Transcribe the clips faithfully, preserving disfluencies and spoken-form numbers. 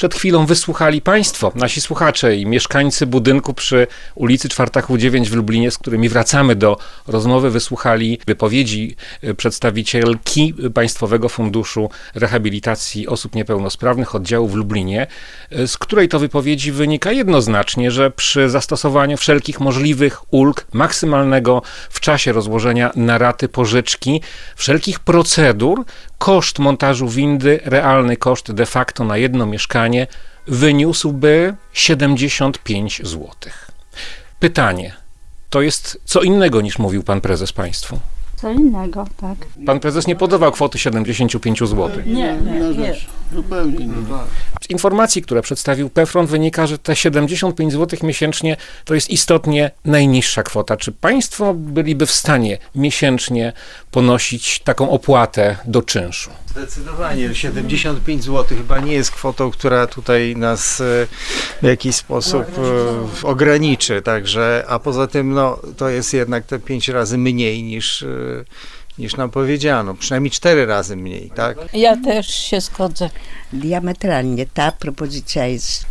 przed chwilą wysłuchali Państwo, nasi słuchacze i mieszkańcy budynku przy ulicy Czwartaków dziewięć w Lublinie, z którymi wracamy do rozmowy, wysłuchali wypowiedzi przedstawicielki Państwowego Funduszu Rehabilitacji Osób Niepełnosprawnych oddziału w Lublinie, z której to wypowiedzi wynika jednoznacznie, że przy zastosowaniu wszelkich możliwych ulg, maksymalnego w czasie rozłożenia na raty pożyczki, wszelkich procedur, koszt montażu windy, realny koszt de facto na jedno mieszkanie wyniósłby siedemdziesiąt pięć złotych. Pytanie, to jest co innego niż mówił pan prezes państwu? Co innego, tak. Pan prezes nie podawał kwoty siedemdziesiąt pięć złotych. Nie, nie, nie. Zupełnie nie. Z informacji, które przedstawił PFRON, wynika, że te siedemdziesiąt pięć złotych miesięcznie to jest istotnie najniższa kwota. Czy państwo byliby w stanie miesięcznie ponosić taką opłatę do czynszu? Zdecydowanie. siedemdziesiąt pięć złotych chyba nie jest kwotą, która tutaj nas w jakiś sposób ograniczy. Także, a poza tym no, to jest jednak te pięć razy mniej niż, niż nam powiedziano. Przynajmniej cztery razy mniej, tak? Ja też się zgodzę. Diametralnie ta propozycja jest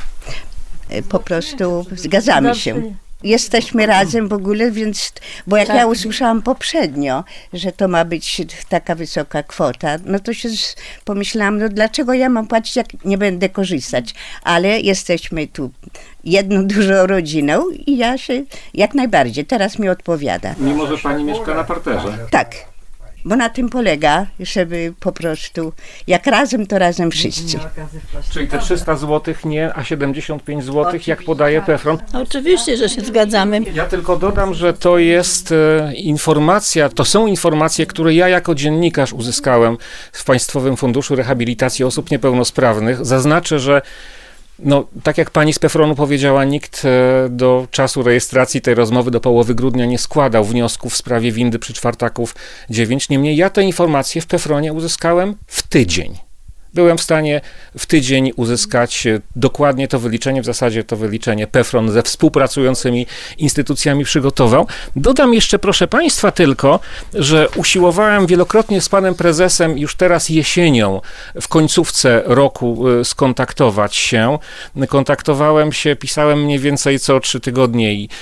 po prostu, zgadzamy się. Jesteśmy razem w ogóle, więc, bo jak Tak. ja usłyszałam poprzednio, że to ma być taka wysoka kwota, no to się z- pomyślałam, no dlaczego ja mam płacić, jak nie będę korzystać, ale jesteśmy tu jedną dużą rodziną i ja się jak najbardziej, teraz mi odpowiada. Mimo, że pani mieszka na parterze. Tak, bo na tym polega, żeby po prostu, jak razem, to razem wszyscy. Czyli te trzysta złotych nie, a siedemdziesiąt pięć złotych, jak podaje PFRON. Oczywiście, że się zgadzamy. Ja tylko dodam, że to jest e, informacja, to są informacje, które ja jako dziennikarz uzyskałem w Państwowym Funduszu Rehabilitacji Osób Niepełnosprawnych. Zaznaczę, że no, tak jak pani z PFRON-u powiedziała, nikt e, do czasu rejestracji tej rozmowy do połowy grudnia nie składał wniosków w sprawie windy przy Czwartaków dziewięć. Niemniej ja te informacje w PFRON-ie uzyskałem w tydzień. Byłem w stanie w tydzień uzyskać dokładnie to wyliczenie, w zasadzie to wyliczenie PFRON ze współpracującymi instytucjami przygotował. Dodam jeszcze, proszę Państwa, tylko, że usiłowałem wielokrotnie z panem prezesem już teraz jesienią, w końcówce roku skontaktować się. Kontaktowałem się, pisałem mniej więcej co trzy tygodnie i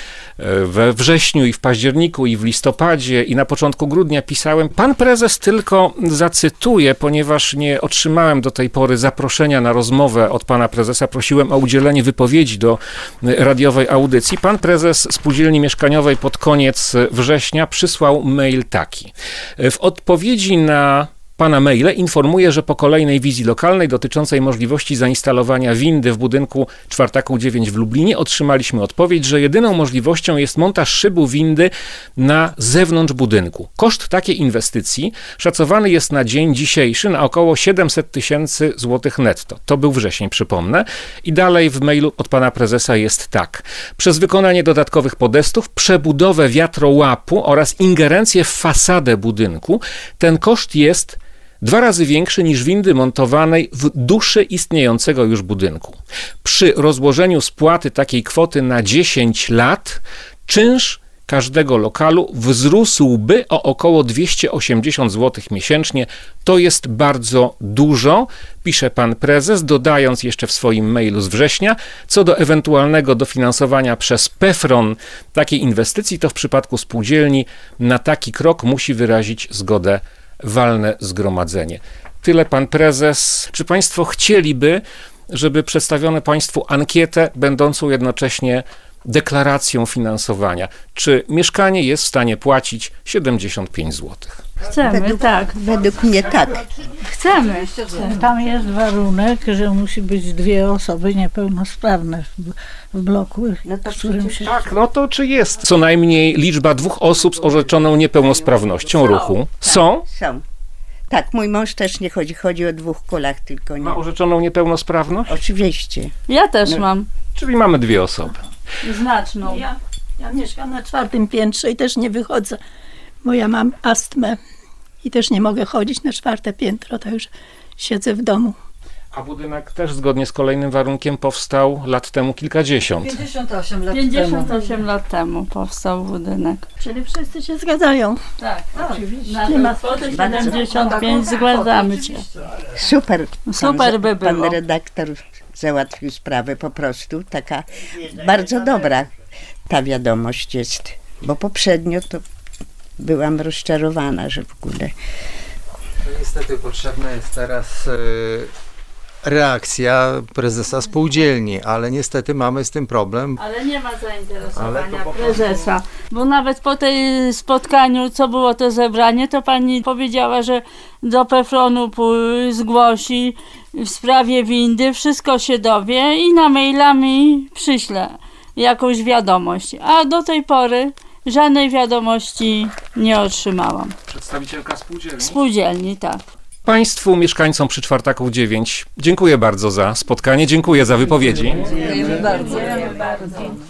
we wrześniu, i w październiku, i w listopadzie, i na początku grudnia pisałem. Pan prezes tylko zacytuję, ponieważ nie otrzymałem do tej pory zaproszenia na rozmowę od pana prezesa, prosiłem o udzielenie wypowiedzi do radiowej audycji. Pan prezes Spółdzielni Mieszkaniowej pod koniec września przysłał mail taki. W odpowiedzi na pana maile informuje, że po kolejnej wizji lokalnej dotyczącej możliwości zainstalowania windy w budynku Czwartaków dziewięć w Lublinie otrzymaliśmy odpowiedź, że jedyną możliwością jest montaż szybu windy na zewnątrz budynku. Koszt takiej inwestycji szacowany jest na dzień dzisiejszy na około siedemset tysięcy złotych netto. To był wrzesień, przypomnę. I dalej w mailu od pana prezesa jest tak. Przez wykonanie dodatkowych podestów, przebudowę wiatrołapu oraz ingerencję w fasadę budynku ten koszt jest dwa razy większy niż windy montowanej w duszy istniejącego już budynku. Przy rozłożeniu spłaty takiej kwoty na dziesięć lat czynsz każdego lokalu wzrósłby o około dwieście osiemdziesiąt złotych miesięcznie. To jest bardzo dużo, pisze pan prezes, dodając jeszcze w swoim mailu z września, co do ewentualnego dofinansowania przez PFRON takiej inwestycji, to w przypadku spółdzielni na taki krok musi wyrazić zgodę walne zgromadzenie. Tyle pan prezes. Czy państwo chcieliby, żeby przedstawiono państwu ankietę będącą jednocześnie deklaracją finansowania? Czy mieszkanie jest w stanie płacić siedemdziesiąt pięć złotych? Chcemy, Według, tak. według mnie tak. Chcemy. Chcemy. Tam jest warunek, że musi być dwie osoby niepełnosprawne w, w bloku, No to w którym się... Tak, no to czy jest co najmniej liczba dwóch osób z orzeczoną niepełnosprawnością ruchu? Są? Są. Tak, mój mąż też nie chodzi, chodzi o dwóch kolach tylko. Nie. Ma orzeczoną niepełnosprawność? Oczywiście. Ja też mam. Czyli mamy dwie osoby. Znaczną. Ja, ja mieszkam na czwartym piętrze i też nie wychodzę, bo ja mam astmę i też nie mogę chodzić na czwarte piętro, to już siedzę w domu. A budynek też zgodnie z kolejnym warunkiem powstał lat temu kilkadziesiąt. pięćdziesiąt osiem lat pięćdziesiąt temu. osiem lat temu powstał budynek. Czyli wszyscy się zgadzają. Tak, Oczywiście. Na tę kwotę siedemdziesiąt pięć zgadzamy się. Super. Super by Pan było. redaktor załatwił sprawę po prostu. Taka bardzo dobra ta wiadomość jest, bo poprzednio to byłam rozczarowana, że w ogóle... No niestety potrzebna jest teraz y, reakcja prezesa spółdzielni, ale niestety mamy z tym problem. Ale nie ma zainteresowania Ale to po prezesa, bo nawet po tej spotkaniu, co było to zebranie, to pani powiedziała, że do Pefronu pój- zgłosi w sprawie windy, wszystko się dowie i na maila mi przyśle jakąś wiadomość, a do tej pory żadnej wiadomości nie otrzymałam. Przedstawicielka spółdzielni. Spółdzielni, tak. Państwu mieszkańcom przy Czwartaków dziewięć dziękuję bardzo za spotkanie, dziękuję za wypowiedzi. Dziękujemy bardzo.